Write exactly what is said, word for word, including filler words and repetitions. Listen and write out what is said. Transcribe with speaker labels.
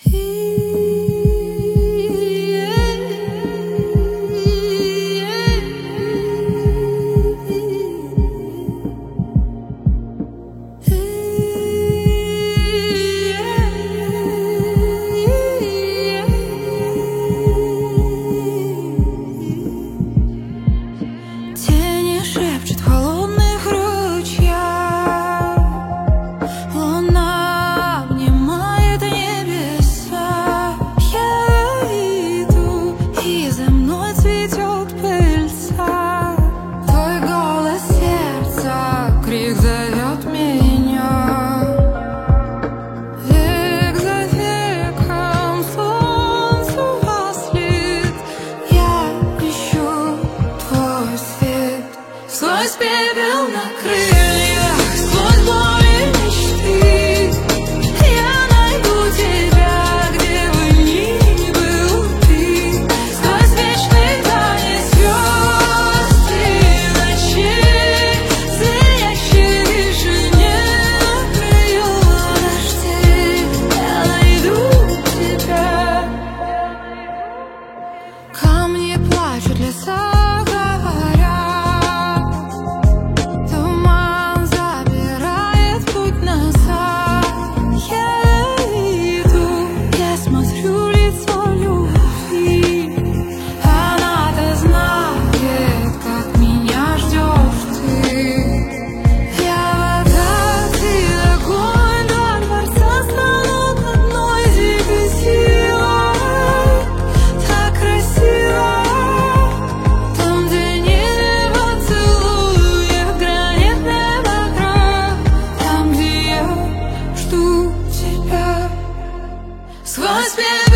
Speaker 1: Тени шепчут в холодных ручьях, луна обнимает небеса. Я иду, и за мной цветет пыльца. Твой голос сердца, крик зовет меня. Век за веком солнцу вслед я ищу твой свет. Сквозь пепел на крыльях, сквозь боли мечты я найду тебя, где бы ни был ты. Сквозь вечный танец звезд и ночей, звенящей тишине на краю дождей я найду тебя. Камни плачут, леса сквозь